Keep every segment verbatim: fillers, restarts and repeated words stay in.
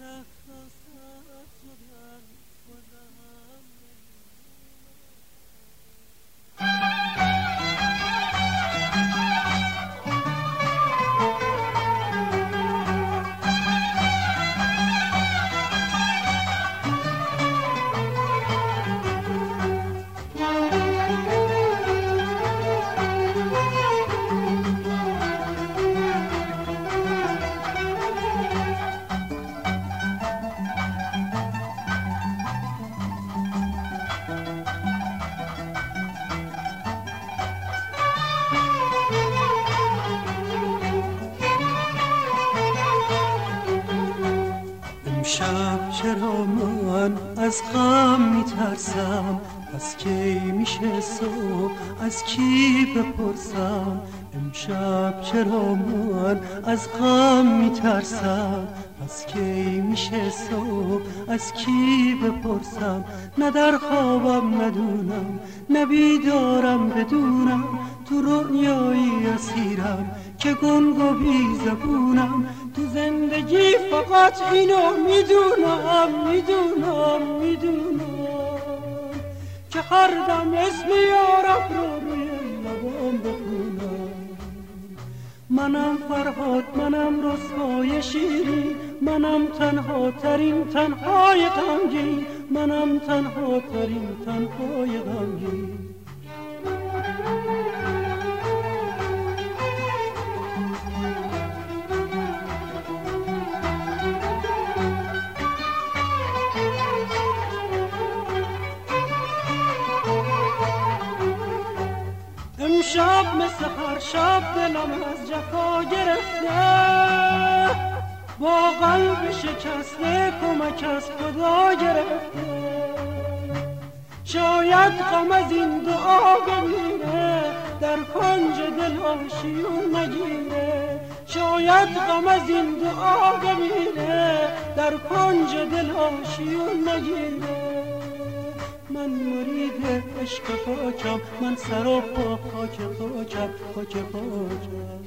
امشب چرا من از غم میترسم؟ از کی میشه صبح؟ از کی بپرسم؟ امشب چرا من از غم میترسم؟ از کی میشه صبح؟ از کی بپرسم؟ نه در خوابم ندونم، نه بیدارم بدونم، تو رویایی اسیرم که گنگ و بی زبونم. تو زندگی فقط اینو میدونم میدونم میدونم که هر دم اسم یارم رو روی لبام بخونم. منم فرهاد، منم رسوای شیرین، منم تنها ترین تنهای غمگین، منم تنها ترین تنهای غمگین. امشب مثل هر شب دلم از جفا گرفته، با قلب شکسته کمک از خدا گرفته. شاید غم از این دعا بمیره، در کنج دل آشیون نگیره. شاید غم از این دعا بمیره، در کنج دل آشیون نگیره. من مرید عشق خاکم، من سر و پا خاک خاکم، خاک خاکم.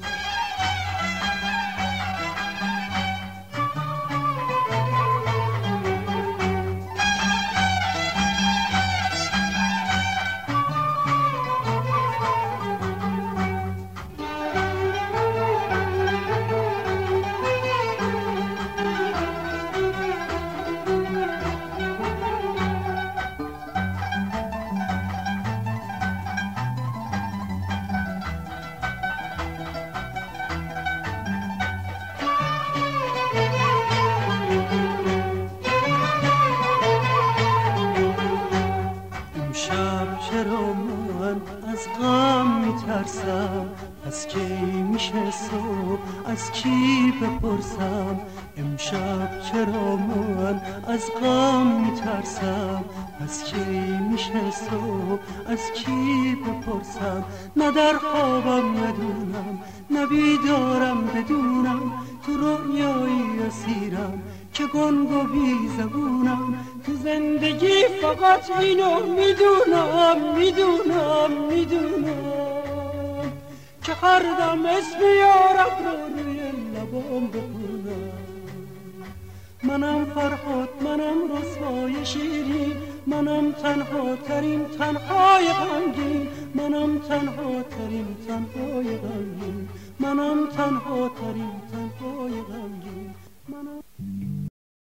چرا من از غم میترسم؟ از کی میشه صبح؟ از کی بپرسم؟ امشب چرا من از غم میترسم؟ از کی میشه صبح؟ از کی بپرسم؟ نه در خوابم ندونم، نه بیدارم بدونم، تو رویایی اسیرم که گنگ و بی زبونم. تو زندگی فقط اینو میدونم میدونم میدونم که هر دم اسم یارم رو روی لبام بخونم. منم فرهاد، منم رسوای شیرین، منم تنها ترین تنهای غمگین، منم تنها ترین تنهای غمگین، منم تنها ترین تنهای غمگین.